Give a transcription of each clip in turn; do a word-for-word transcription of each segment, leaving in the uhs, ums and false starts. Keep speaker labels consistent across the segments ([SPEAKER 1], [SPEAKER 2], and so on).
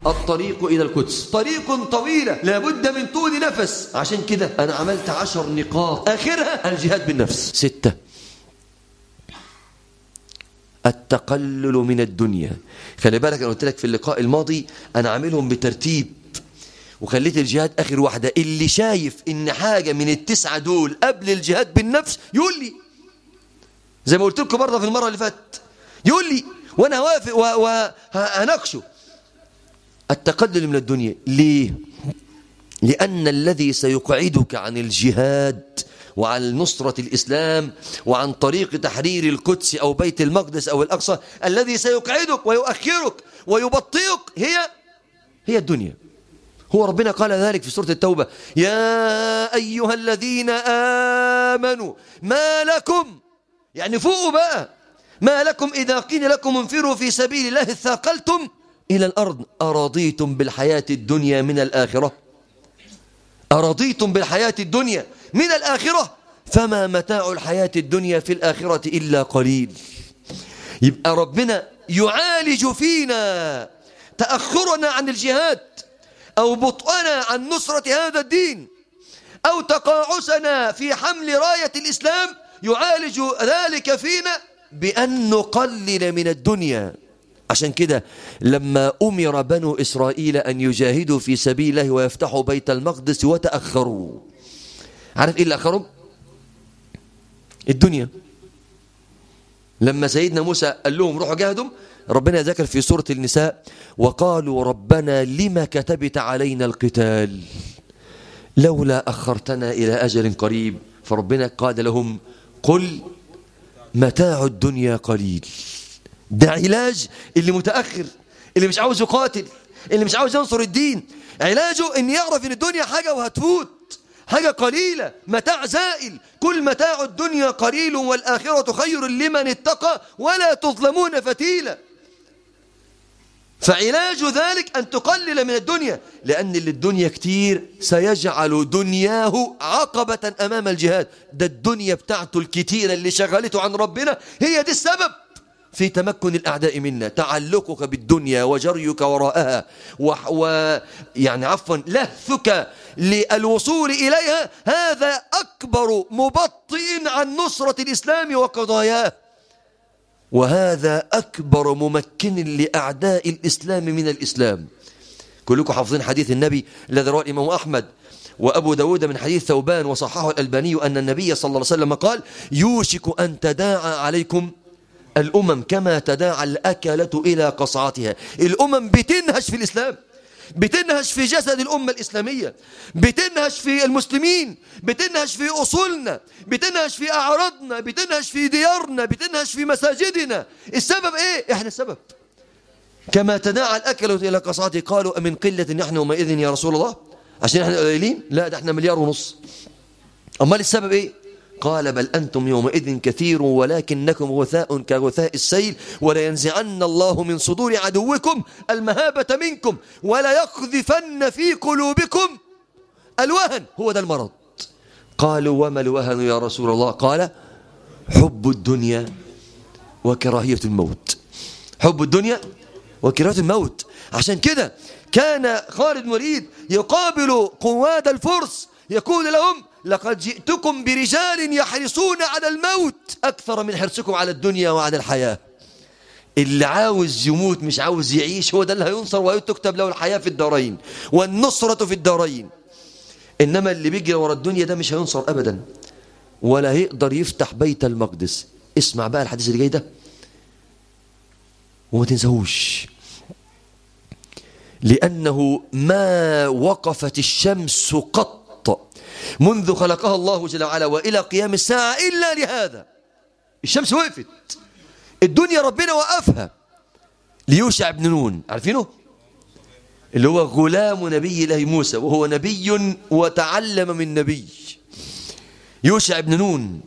[SPEAKER 1] الطريق إلى القدس طريق طويلة لابد من طول نفس. عشان كده أنا عملت عشر نقاط آخرها الجهاد بالنفس. ستة، التقلل من الدنيا. خلي بالك أنا قلت لك في اللقاء الماضي أنا عاملهم بترتيب وخليت الجهاد آخر واحدة. اللي شايف إن حاجة من التسعة دول قبل الجهاد بالنفس يقول لي، زي ما قلت لكم برضه في المرة اللي فاتت، يقول لي وأنا هوافق وهناقشه. التقلل من الدنيا ليه؟ لأن الذي سيقعدك عن الجهاد وعن نصرة الإسلام وعن طريق تحرير القدس أو بيت المقدس أو الأقصى، الذي سيقعدك ويؤخرك ويبطئك هي هي الدنيا. هو ربنا قال ذلك في سورة التوبة: يا أيها الذين آمنوا ما لكم، يعني فوقوا بقى، ما لكم إذا قيل لكم انفروا في سبيل الله اثاقلتم إلى الأرض أرضيتم بالحياة الدنيا من الآخرة أرضيتم بالحياة الدنيا من الآخرة فما متاع الحياة الدنيا في الآخرة إلا قليل. يبقى ربنا يعالج فينا تأخرنا عن الجهاد أو بطئنا عن نصرة هذا الدين أو تقاعسنا في حمل راية الإسلام، يعالج ذلك فينا بأن نقلل من الدنيا. عشان كده لما أمر بنو إسرائيل أن يجاهدوا في سبيل الله ويفتحوا بيت المقدس وتأخروا، عارف إيه اللي أخرهم؟ الدنيا. لما سيدنا موسى قال لهم روحوا جاهدوا، ربنا ذكر في سورة النساء: وقالوا ربنا لما كتبت علينا القتال لولا أخرتنا إلى أجل قريب. فربنا قال لهم: قل متاع الدنيا قليل. ده علاج اللي متأخر، اللي مش عاوز يقاتل، اللي مش عاوز ينصر الدين. علاجه ان يعرف ان الدنيا حاجة وهتفوت، حاجة قليلة، متاع زائل. كل متاع الدنيا قليل والآخرة خير لمن اتقى ولا تظلمون فتيلا. فعلاج ذلك أن تقلل من الدنيا، لأن اللي الدنيا كتير سيجعل دنياه عقبة أمام الجهاد. ده الدنيا بتاعته الكتيرة اللي شغلته عن ربنا هي دي السبب في تمكن الأعداء منا. تعلقك بالدنيا وجريك وراءها و... و... يعني عفوا لهثك للوصول إليها، هذا أكبر مبطئ عن نصرة الإسلام وقضاياه، وهذا أكبر ممكن لأعداء الإسلام من الإسلام. كلكم حافظين حديث النبي الذي رواه الإمام أحمد وأبو داود من حديث ثوبان وصححه الألباني أن النبي صلى الله عليه وسلم قال: يوشك أن تداعى عليكم الأمم كما تداعى الأكلة إلى قصعتها. الأمم بتنهش في الإسلام، بتنهش في جسد الأمة الإسلامية، بتنهش في المسلمين، بتنهش في أصولنا، بتنهش في أعراضنا، بتنهش في ديارنا، بتنهش في مساجدنا. السبب إيه؟ إحنا السبب. كما تداعى الأكلة إلى قصعتها. قالوا أمن قلة نحن يومئذ يا رسول الله؟ عشان إحنا قليلين؟ لا، ده إحنا مليار ونص. أمال السبب إيه؟ قال: بل أنتم يومئذ كثير ولكنكم غثاء كغثاء السيل ولا ينزعن الله من صدور عدوكم المهابة منكم ولا يقذفن في قلوبكم الوهن. هو ده المرض. قالوا: وما الوهن يا رسول الله؟ قال: حب الدنيا وكراهية الموت. حب الدنيا وكراهية الموت. عشان كده كان خالد بن الوليد يقابل قواد الفرس يقول لهم: لقد جئتكم برجال يحرصون على الموت أكثر من حرصكم على الدنيا وعلى الحياة. اللي عاوز يموت مش عاوز يعيش، هو ده اللي هينصر ويكتب له الحياة في الدارين والنصرة في الدارين. إنما اللي بيجري ورا الدنيا ده مش هينصر أبدا ولا هيقدر يفتح بيت المقدس. اسمع بقى الحديث اللي جاي ده وما تنساهوش، لأنه ما وقفت الشمس قط منذ خلقها الله جل وعلا وإلى قيام الساعة إلا لهذا. الشمس وقفت، الدنيا ربنا وقفها ليوشع بن نون، عارفينه؟ اللي هو غلام نبي الله موسى، وهو نبي وتعلم من نبي. يوشع بن نون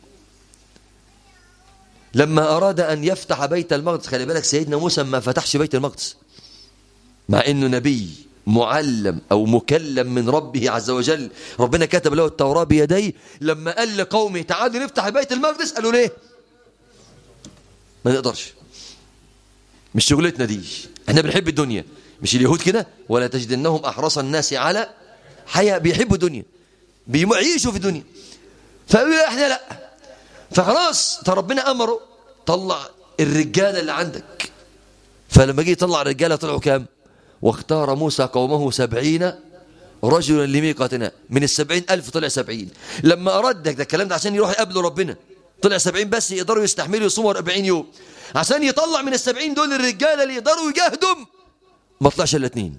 [SPEAKER 1] لما أراد أن يفتح بيت المقدس، خلي بالك سيدنا موسى ما فتحش بيت المقدس مع أنه نبي معلم أو مكلم من ربه عز وجل، ربنا كتب له التوراة بيديه. لما قال لقومه تعالوا نفتح بيت المقدس قالوا ليه؟ ما نقدرش، مش شغلتنا دي، احنا بنحب الدنيا. مش اليهود كده؟ ولا تجدنهم أحرص الناس على حياة، بيحبوا دنيا، بيعيشوا في الدنيا. فقالوا احنا لا، فخلاص فربنا أمره طلع الرجالة اللي عندك. فلما جه يطلع الرجالة طلعوا كام؟ واختار موسى قومه سبعين رجلا لميقاتنا. من السبعين ألف طلع سبعين. لما أراد ده الكلام ده عشان يروح يقابلوا ربنا طلع سبعين بس يقدروا يستحملوا يصوموا أربعين يوم. عشان يطلع من السبعين دول الرجالة اللي يقدروا يجاهدوا ما طلعش إلا اتنين،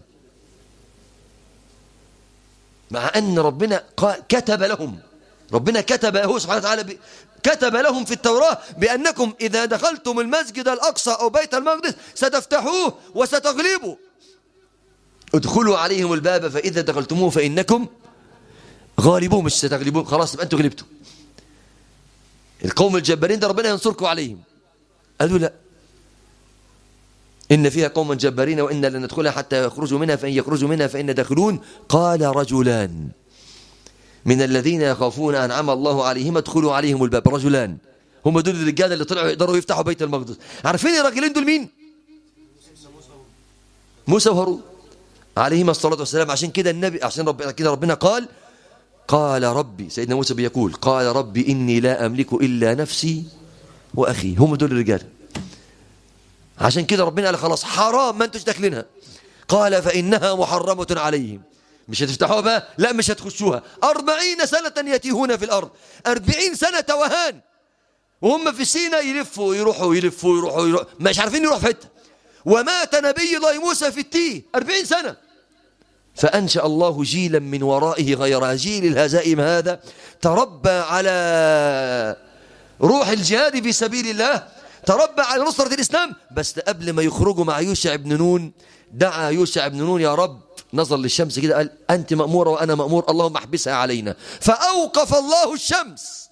[SPEAKER 1] مع أن ربنا كتب لهم، ربنا كتب له سبحانه وتعالى ب... كتب لهم في التوراة بأنكم إذا دخلتم المسجد الأقصى أو بيت المقدس ستفتحوه وستغلبوا، ادخلوا عليهم الباب فإذا دخلتموه فإنكم غالبون، مش ستغلبون، خلاص يبقى أنتوا غلبتوا. القوم الجبارين ده ربنا ينصركم عليهم. قالوا لا، إن فيها قوما جبارين وإن لن ندخلها حتى يخرجوا منها فإن يخرجوا منها فإن داخلون. قال رجلان من الذين يخافون أنعم الله عليهم ادخلوا عليهم الباب. رجلان هم دول الرجال اللي طلعوا يقدروا يفتحوا بيت المقدس. عارفين الراجلين دول مين؟ موسى وهارون عليهما الصلاة والسلام. عشان كده النبي عشان رب كده ربنا قال قال ربي، سيدنا موسى بيقول قال ربي إني لا أملك إلا نفسي وأخي. هم دول الرجال. عشان كده ربنا قال خلاص حرام ما انتوش داخلينها. قال فإنها محرمة عليهم. مش هتفتحوها بقى؟ لا مش هتخشوها. أربعين سنة يتيهون في الأرض، أربعين سنة توهان، وهم في سينا يلفوا يروحوا يلفوا يروحوا, يروحوا. مش عارفين يروح في حته. ومات نبي الله موسى في التيه أربعين سنة. فأنشأ الله جيلا من ورائه غير جيل الهزائم هذا تربى على روح الجهاد في سبيل الله، تربى على نصرة الإسلام. بس قبل ما يخرجوا مع يوشع بن نون دعا يوشع بن نون يا رب، نظر للشمس كده قال أنت مأمورة وأنا مأمور، اللهم احبسها علينا. فأوقف الله الشمس.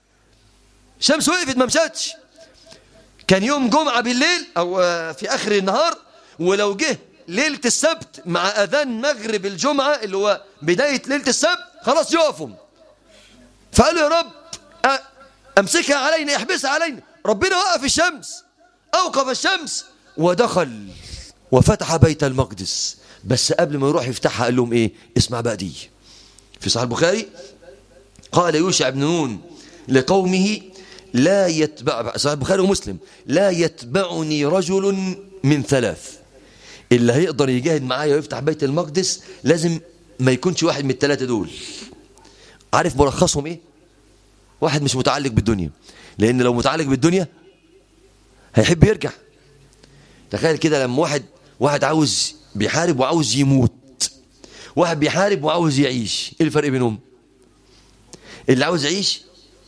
[SPEAKER 1] الشمس وقفت ما مشاتش. كان يوم جمعة بالليل أو في آخر النهار، ولو جه ليلة السبت مع أذان مغرب الجمعة اللي هو بداية ليلة السبت خلاص يقفوا. فقالوا يا رب أمسكها علينا، احبسها علينا. ربنا وقف الشمس، أوقف الشمس ودخل وفتح بيت المقدس. بس قبل ما يروح يفتحها قال لهم إيه؟ اسمع بقى دي في صحيح البخاري. قال يوشع بن نون لقومه لا يتبع، صحيح البخاري ومسلم، لا يتبعني رجل من ثلاث. اللي هيقدر يجاهد معايا ويفتح بيت المقدس لازم ما يكونش واحد من الثلاثة دول. عارف ملخصهم إيه؟ واحد مش متعلق بالدنيا، لأن لو متعلق بالدنيا هيحب يرجع. تخيل كده لما واحد واحد عاوز بيحارب وعاوز يموت، واحد بيحارب وعاوز يعيش، ايه الفرق بينهم؟ اللي عاوز يعيش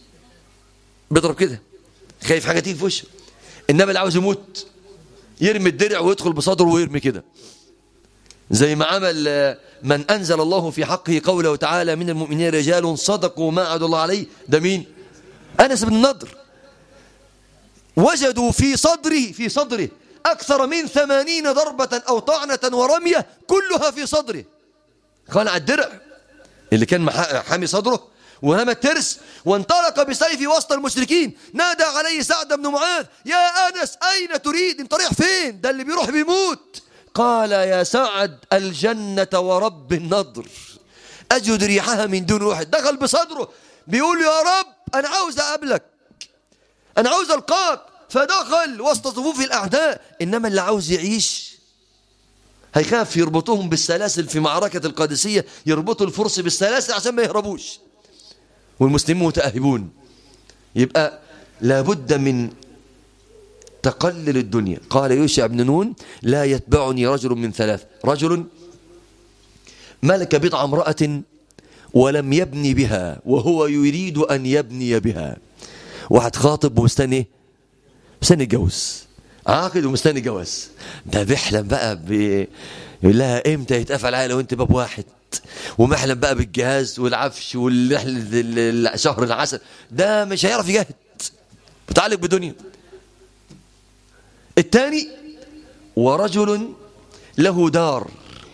[SPEAKER 1] بيضرب كده خايف حاجة تيجي في وشه، انما اللي عاوز يموت يرمي الدرع ويدخل بصدره ويرمي كده، زي ما عمل من أنزل الله في حقه قوله تعالى من المؤمنين رجال صدقوا ما عهد الله عليه. ده مين؟ أنس بن النضر. وجدوا في صدره في صدره أكثر من ثمانين ضربة أو طعنة ورمية كلها في صدره. خلع الدرع اللي كان حامي صدره ورمى الترس وانطلق بسيفه وسط المشركين. نادى عليه سعد بن معاذ يا أنس أين تريد؟ انت رايح فين؟ ده اللي بيروح بيموت. قال يا سعد الجنة ورب النضر أجد ريحها من دون واحد. دخل بصدره بيقول يا رب أنا عاوز أقابلك، أنا عاوز ألقاك. فدخل وسط صفوف الأعداء. إنما اللي عاوز يعيش هيخاف يربطوهم بالسلاسل في معركة القادسية، يربطوا الفرس بالسلاسل عشان ما يهربوش، والمسلمون متأهبون. يبقى لابد من تقلل الدنيا. قال يوشع بن نون لا يتبعني رجل من ثلاث: رجل ملك بضع امرأة ولم يبني بها وهو يريد أن يبني بها. واحد خاطب ومستني مستني الجواز، عاقد ومستني الجواز، ده بيحلم بقى ب... يقول لها امتى يتقفل عليا لو انت باب واحد، ومحلم بقى بالجهاز والعفش والرحلة شهر العسل. ده مش هيعرف يجاهد، متعلق بدنيا. الثاني ورجل له دار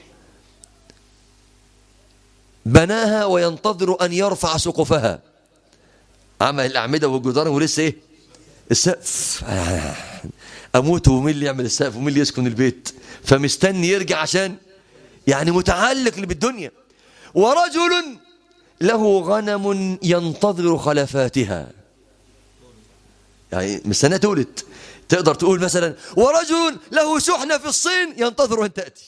[SPEAKER 1] بناها وينتظر أن يرفع سقفها، عمل الأعمدة والجدران ولسه إيه السقف. اموت ومين اللي يعمل السقف ومين اللي يسكن البيت، فمستني يرجع عشان يعني متعلق بالدنيا. ورجل له غنم ينتظر خلفاتها، يعني مستنى تولد. تقدر تقول مثلا ورجل له شحنة في الصين ينتظر أن تأتي،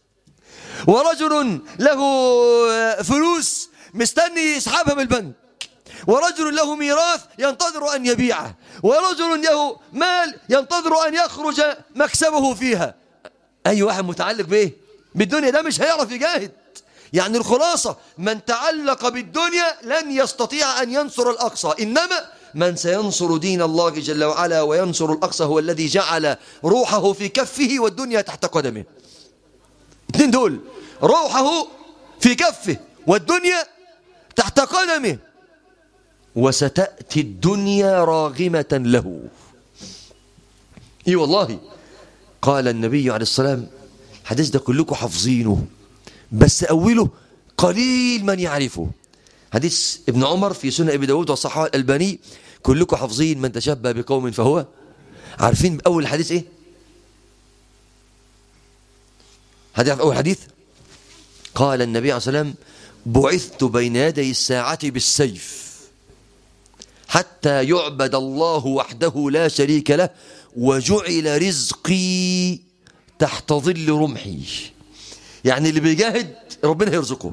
[SPEAKER 1] ورجل له فلوس مستني يسحبها من البنك، ورجل له ميراث ينتظر أن يبيعه، ورجل له مال ينتظر أن يخرج مكسبه فيها. أي واحد متعلق بإيه؟ بالدنيا ده مش هيعرف يجاهد. يعني الخلاصة من تعلق بالدنيا لن يستطيع أن ينصر الأقصى، إنما من سينصر دين الله جل وعلا وينصر الأقصى هو الذي جعل روحه في كفه والدنيا تحت قدمه. اثنين دول، روحه في كفه والدنيا تحت قدمه، وستأتي الدنيا راغمة له. اي والله. قال النبي عليه السلام، حديث ده كلكم حافظينه بس أوله قليل من يعرفه، حديث ابن عمر في سنن ابي داود وصححه الألباني، كلكم حافظين من تشبه بقوم فهو. عارفين أول حديث إيه؟ هذا أول حديث. قال النبي عليه الصلاة والسلام بعثت بين يدي الساعة بالسيف حتى يعبد الله وحده لا شريك له وجعل رزقي تحت ظل رمحي. يعني اللي بيجاهد ربنا يرزقه.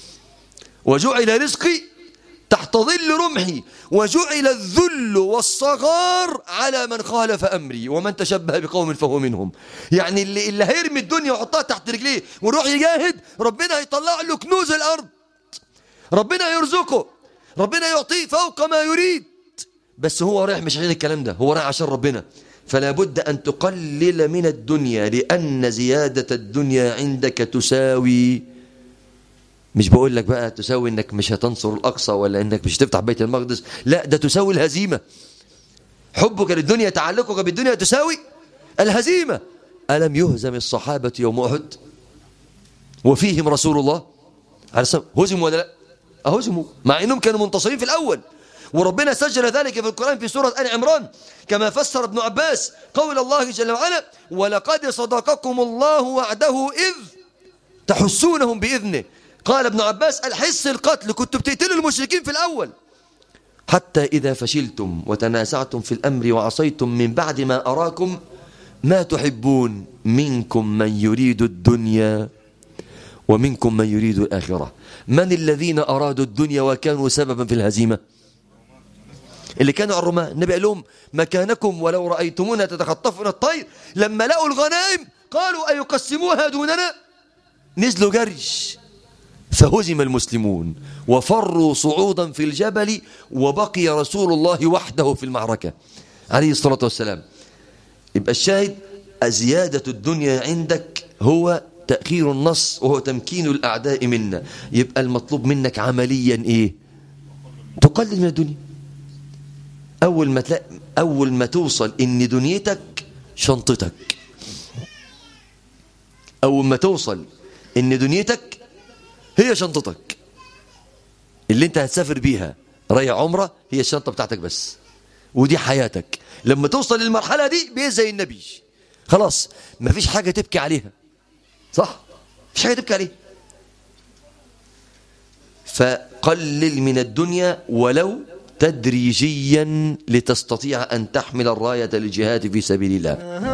[SPEAKER 1] وجعل رزقي تحت ظل رمحي وجعل الذل والصغار على من خالف أمري ومن تشبه بقوم فهو منهم. يعني اللي, اللي هيرمي الدنيا ويحطها تحت رجليه ويروح يجاهد ربنا هيطلع له كنوز الأرض، ربنا يرزقه، ربنا يعطيه فوق ما يريد. بس هو رايح مش عشان الكلام ده، هو رايح عشان ربنا. فلا بد أن تقلل من الدنيا، لأن زيادة الدنيا عندك تساوي، مش بقول لك بقى تساوي انك مش هتنصر الأقصى ولا انك مش هتفتح بيت المقدس، لا، ده تساوي الهزيمة. حبك للدنيا، تعلقك بالدنيا تساوي الهزيمة. ألم يهزم الصحابة يوم أحد وفيهم رسول الله عليه الصلاة والسلام؟ هزموا ولا لا؟ أهزموا مع أنهم كانوا منتصرين في الأول، وربنا سجل ذلك في القرآن في سورة آل عمران كما فسر ابن عباس قول الله جل وعلا ولقد صدقكم الله وعده إذ تحسونهم بإذنه. قال ابن عباس الحس القتل، كنتوا بتقتلوا المشركين في الأول، حتى إذا فشلتم وتنازعتم في الأمر وعصيتم من بعد ما أراكم ما تحبون منكم من يريد الدنيا ومنكم من يريد الآخرة. من الذين أرادوا الدنيا وكانوا سببا في الهزيمة؟ اللي كانوا على الرماة. النبي قال لهم مكانكم ولو رأيتمونا تتخطفون الطير. لما لقوا الغنائم قالوا أيقسموها دوننا؟ نزلوا جرش، فهزم المسلمون وفروا صعودا في الجبل وبقي رسول الله وحده في المعركة عليه الصلاة والسلام. يبقى الشاهد زيادة الدنيا عندك هو تأخير النص وهو تمكين الأعداء منا. يبقى المطلوب منك عمليا إيه؟ تقلل من الدنيا. أول ما تلاقي أول ما توصل إن دنيتك شنطتك، أول ما توصل إن دنيتك هي شنطتك اللي انت هتسافر بيها رايح عمرة، هي الشنطة بتاعتك بس، ودي حياتك. لما توصل للمرحلة دي بيه زي النبي، خلاص مفيش حاجة تبكي عليها، صح؟ مفيش حاجة تبكي عليها. فقلل من الدنيا ولو تدريجيا لتستطيع أن تحمل الراية للجهاد في سبيل الله.